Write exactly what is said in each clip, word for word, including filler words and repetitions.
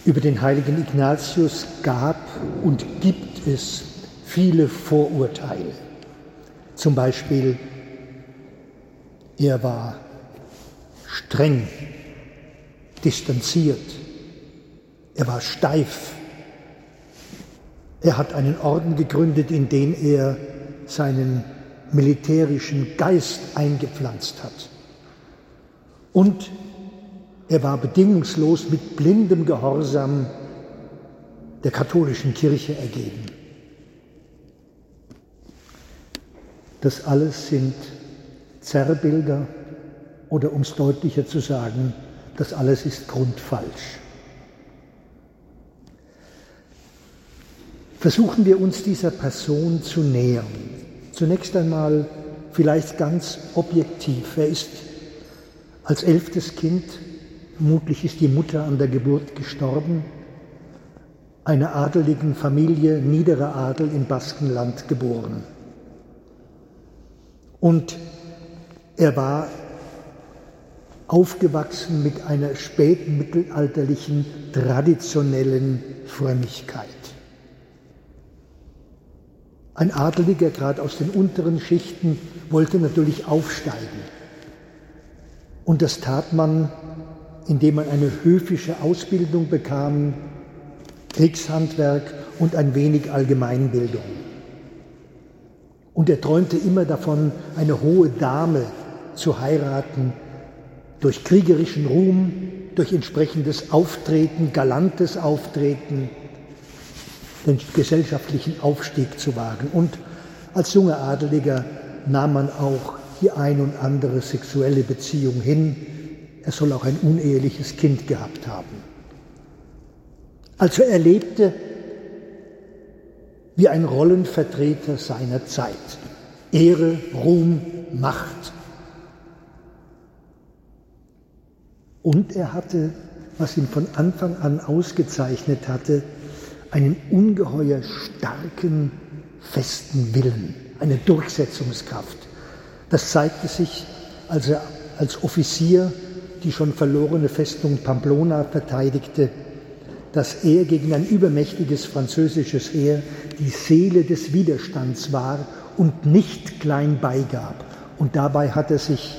Über den heiligen Ignatius gab und gibt es viele Vorurteile. Zum Beispiel, er war streng, distanziert, er war steif. Er hat einen Orden gegründet, in den er seinen militärischen Geist eingepflanzt hat. Und er war bedingungslos mit blindem Gehorsam der katholischen Kirche ergeben. Das alles sind Zerrbilder oder, um es deutlicher zu sagen, das alles ist grundfalsch. Versuchen wir uns dieser Person zu nähern. Zunächst einmal vielleicht ganz objektiv. Er ist als elftes Kind, vermutlich ist die Mutter an der Geburt gestorben, einer adeligen Familie, niederer Adel im Baskenland geboren. Und er war aufgewachsen mit einer spätmittelalterlichen, traditionellen Frömmigkeit. Ein Adeliger, gerade aus den unteren Schichten, wollte natürlich aufsteigen. Und das tat man, indem man eine höfische Ausbildung bekam, Kriegshandwerk und ein wenig Allgemeinbildung. Und er träumte immer davon, eine hohe Dame zu heiraten, durch kriegerischen Ruhm, durch entsprechendes Auftreten, galantes Auftreten, den gesellschaftlichen Aufstieg zu wagen. Und als junger Adeliger nahm man auch die ein und andere sexuelle Beziehung hin. Er soll auch ein uneheliches Kind gehabt haben. Also er lebte wie ein Rollenvertreter seiner Zeit. Ehre, Ruhm, Macht. Und er hatte, was ihn von Anfang an ausgezeichnet hatte, einen ungeheuer starken, festen Willen, eine Durchsetzungskraft. Das zeigte sich, als er als Offizier die schon verlorene Festung Pamplona verteidigte, dass er gegen ein übermächtiges französisches Heer die Seele des Widerstands war und nicht klein beigab. Und dabei hat er sich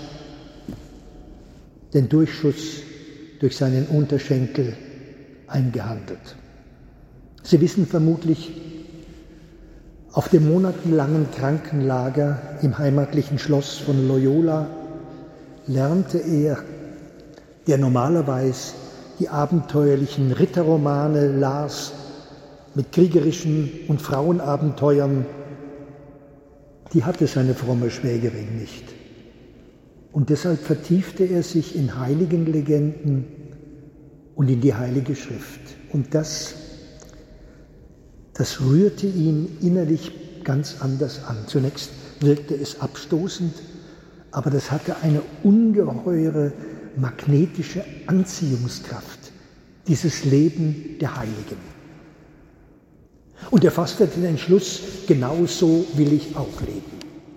den Durchschuss durch seinen Unterschenkel eingehandelt. Sie wissen vermutlich, auf dem monatelangen Krankenlager im heimatlichen Schloss von Loyola lernte er, der normalerweise die abenteuerlichen Ritterromane las, mit kriegerischen und Frauenabenteuern, die hatte seine fromme Schwägerin nicht. Und deshalb vertiefte er sich in Heiligenlegenden und in die Heilige Schrift. Und das, das rührte ihn innerlich ganz anders an. Zunächst wirkte es abstoßend, aber das hatte eine ungeheure magnetische Anziehungskraft, dieses Leben der Heiligen. Und er fasste den Entschluss, genau so will ich auch leben.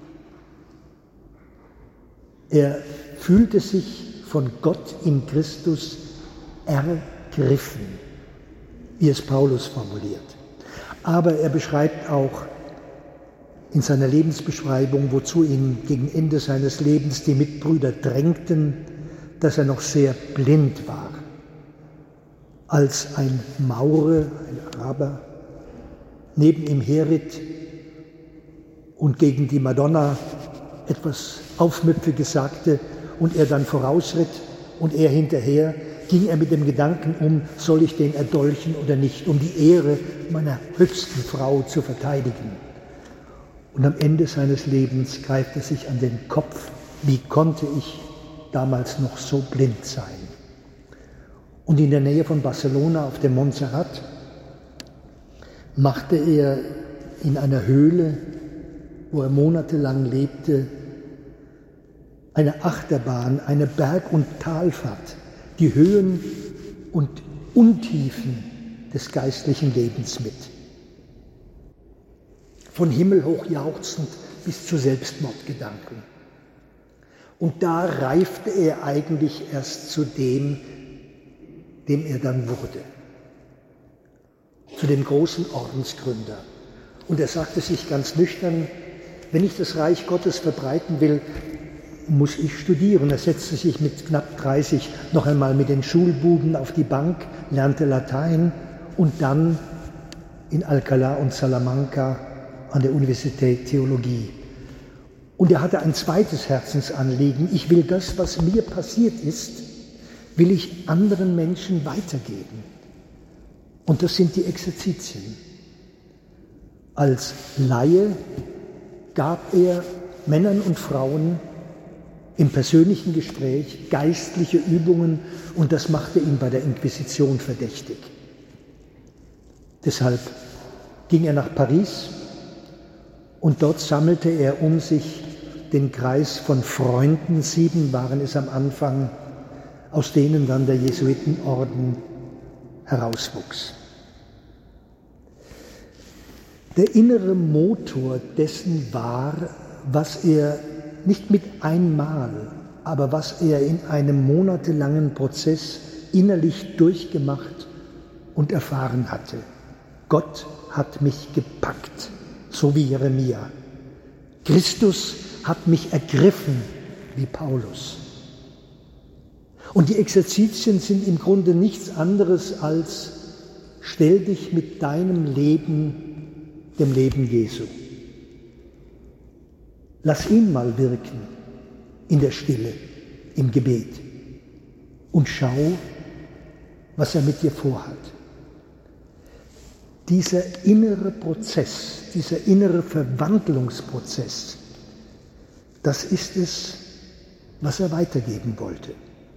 Er fühlte sich von Gott in Christus ergriffen, wie es Paulus formuliert. Aber er beschreibt auch in seiner Lebensbeschreibung, wozu ihn gegen Ende seines Lebens die Mitbrüder drängten, dass er noch sehr blind war. Als ein Maure, ein Araber, neben ihm herritt und gegen die Madonna etwas Aufmüpfiges sagte und er dann vorausritt und er hinterher, ging er mit dem Gedanken um, soll ich den erdolchen oder nicht, um die Ehre meiner höchsten Frau zu verteidigen. Und am Ende seines Lebens greift er sich an den Kopf, wie konnte ich damals noch so blind sein? Und in der Nähe von Barcelona auf dem Montserrat machte er in einer Höhle, wo er monatelang lebte, eine Achterbahn, eine Berg- und Talfahrt, die Höhen und Untiefen des geistlichen Lebens mit. Von himmelhoch jauchzend bis zu Selbstmordgedanken. Und da reifte er eigentlich erst zu dem, dem er dann wurde. zu dem großen Ordensgründer. Und er sagte sich ganz nüchtern, wenn ich das Reich Gottes verbreiten will, muss ich studieren. Er setzte sich mit knapp dreißig noch einmal mit den Schulbuben auf die Bank, lernte Latein und dann in Alcalá und Salamanca an der Universität Theologie. Und er hatte ein zweites Herzensanliegen. Ich will das, was mir passiert ist, will ich anderen Menschen weitergeben. Und das sind die Exerzitien. Als Laie gab er Männern und Frauen im persönlichen Gespräch geistliche Übungen und das machte ihn bei der Inquisition verdächtig. Deshalb ging er nach Paris und dort sammelte er um sich den Kreis von Freunden, sieben waren es am Anfang, aus denen dann der Jesuitenorden herauswuchs. Der innere Motor dessen war, was er nicht mit einmal, aber was er in einem monatelangen Prozess innerlich durchgemacht und erfahren hatte. Gott hat mich gepackt, so wie Jeremia. Christus hat mich ergriffen, wie Paulus. Und die Exerzitien sind im Grunde nichts anderes als: Stell dich mit deinem Leben dem Leben Jesu. Lass ihn mal wirken in der Stille, im Gebet und schau, was er mit dir vorhat. Dieser innere Prozess, dieser innere Verwandlungsprozess, das ist es, was er weitergeben wollte.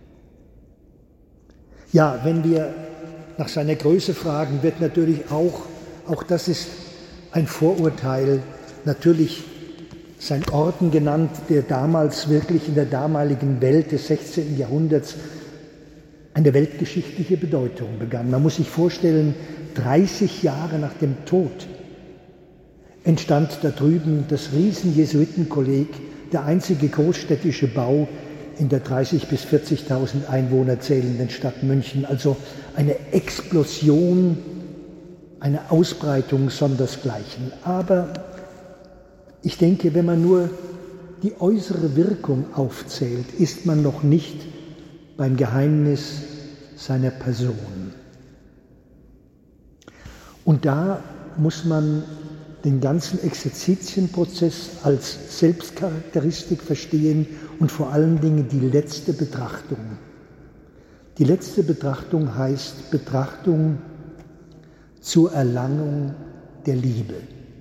Ja, wenn wir nach seiner Größe fragen, wird natürlich auch, auch das ist ein Vorurteil, natürlich sein Orden genannt, der damals wirklich in der damaligen Welt des sechzehnten Jahrhunderts eine weltgeschichtliche Bedeutung begann. Man muss sich vorstellen, dreißig Jahre nach dem Tod entstand da drüben das Riesen-Jesuitenkolleg, der einzige großstädtische Bau in der dreißigtausend bis vierzigtausend Einwohner zählenden Stadt München. Also eine Explosion, eine Ausbreitung sondersgleichen. Aber ich denke, wenn man nur die äußere Wirkung aufzählt, ist man noch nicht beim Geheimnis seiner Person. Und da muss man den ganzen Exerzitienprozess als Selbstcharakteristik verstehen und vor allen Dingen die letzte Betrachtung. Die letzte Betrachtung heißt Betrachtung zur Erlangung der Liebe.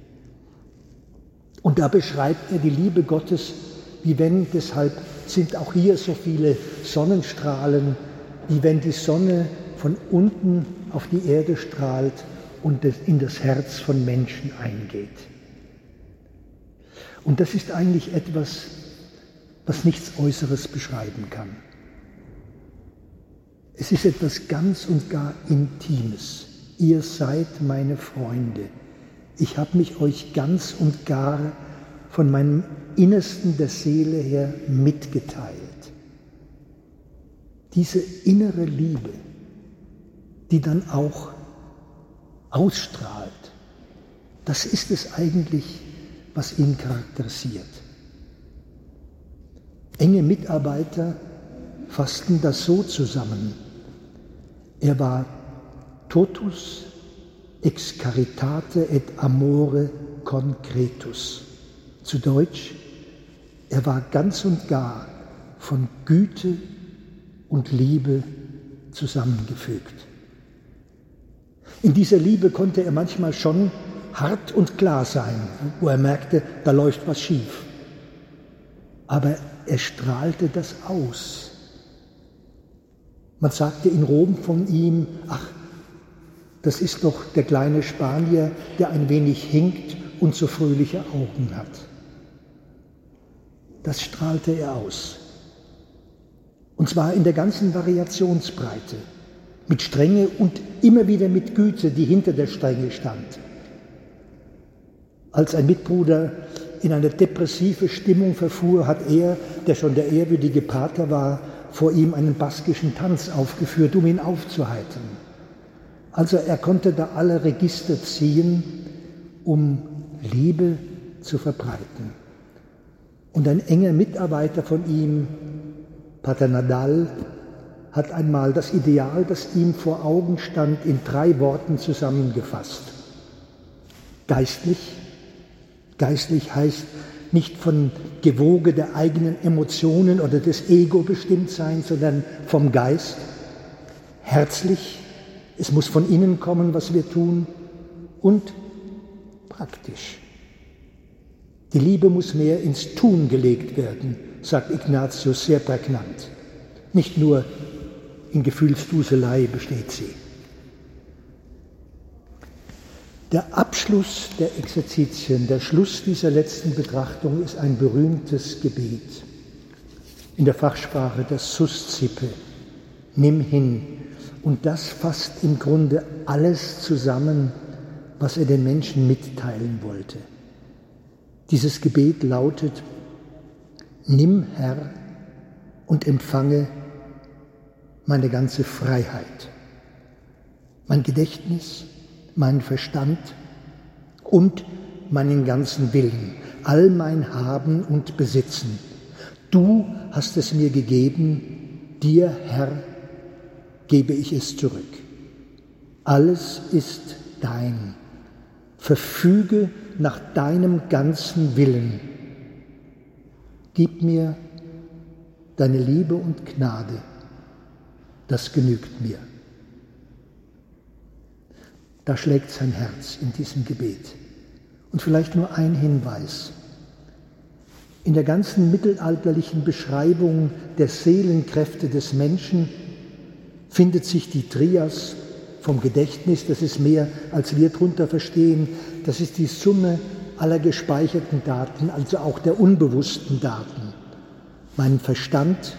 Und da beschreibt er die Liebe Gottes, wie wenn, deshalb sind auch hier so viele Sonnenstrahlen, wie wenn die Sonne von unten auf die Erde strahlt und in das Herz von Menschen eingeht. Und das ist eigentlich etwas, was nichts Äußeres beschreiben kann. Es ist etwas ganz und gar Intimes. Ihr seid meine Freunde. Ich habe mich euch ganz und gar von meinem Innersten der Seele her mitgeteilt. Diese innere Liebe, die dann auch ausstrahlt, das ist es eigentlich, was ihn charakterisiert. Enge Mitarbeiter fassten das so zusammen. Er war totus ex caritate et amore concretus. Zu Deutsch, er war ganz und gar von Güte und Liebe zusammengefügt. In dieser Liebe konnte er manchmal schon hart und klar sein, wo er merkte, da läuft was schief. Aber er strahlte das aus. Man sagte in Rom von ihm, ach, das ist doch der kleine Spanier, der ein wenig hinkt und so fröhliche Augen hat. Das strahlte er aus. Und zwar in der ganzen Variationsbreite, mit Strenge und immer wieder mit Güte, die hinter der Strenge stand. Als ein Mitbruder in eine depressive Stimmung verfuhr, hat er, der schon der ehrwürdige Pater war, vor ihm einen baskischen Tanz aufgeführt, um ihn aufzuheitern. Also er konnte da alle Register ziehen, um Liebe zu verbreiten. Und ein enger Mitarbeiter von ihm, Pater Nadal, hat einmal das Ideal, das ihm vor Augen stand, in drei Worten zusammengefasst. Geistlich. Geistlich heißt nicht von Gewoge der eigenen Emotionen oder des Ego bestimmt sein, sondern vom Geist. Herzlich. Es muss von innen kommen, was wir tun. Und praktisch. Die Liebe muss mehr ins Tun gelegt werden, sagt Ignatius sehr prägnant. Nicht nur in Gefühlsduselei besteht sie. Der Abschluss der Exerzitien, der Schluss dieser letzten Betrachtung ist ein berühmtes Gebet. In der Fachsprache das Suscipe, nimm hin. Und das fasst im Grunde alles zusammen, was er den Menschen mitteilen wollte. Dieses Gebet lautet: Nimm, Herr, und empfange meine ganze Freiheit, mein Gedächtnis, meinen Verstand und meinen ganzen Willen, all mein Haben und Besitzen. Du hast es mir gegeben, dir, Herr, gebe ich es zurück. Alles ist dein. Verfüge nach deinem ganzen Willen. Gib mir deine Liebe und Gnade. Das genügt mir. Da schlägt sein Herz in diesem Gebet. Und vielleicht nur ein Hinweis. In der ganzen mittelalterlichen Beschreibung der Seelenkräfte des Menschen findet sich die Trias vom Gedächtnis, das ist mehr, als wir darunter verstehen. Das ist die Summe aller gespeicherten Daten, also auch der unbewussten Daten. Meinen Verstand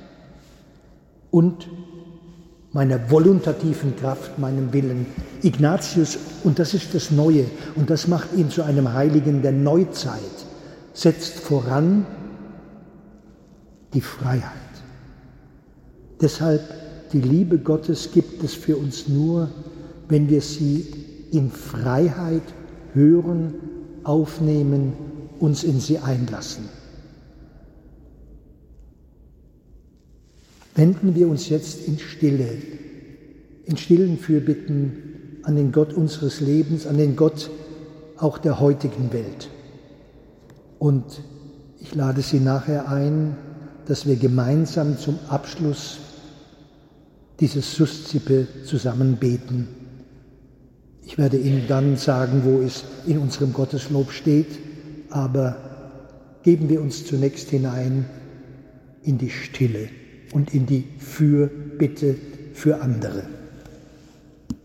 und meiner voluntativen Kraft, meinem Willen. Ignatius, und das ist das Neue, und das macht ihn zu einem Heiligen der Neuzeit, setzt voran die Freiheit. Deshalb, die Liebe Gottes gibt es für uns nur, wenn wir sie in Freiheit hören, aufnehmen, uns in sie einlassen. Wenden wir uns jetzt in Stille, in stillen Fürbitten an den Gott unseres Lebens, an den Gott auch der heutigen Welt. Und ich lade Sie nachher ein, dass wir gemeinsam zum Abschluss dieses Suscipe zusammen beten. Ich werde Ihnen dann sagen, wo es in unserem Gotteslob steht, aber geben wir uns zunächst hinein in die Stille und in die Fürbitte für andere.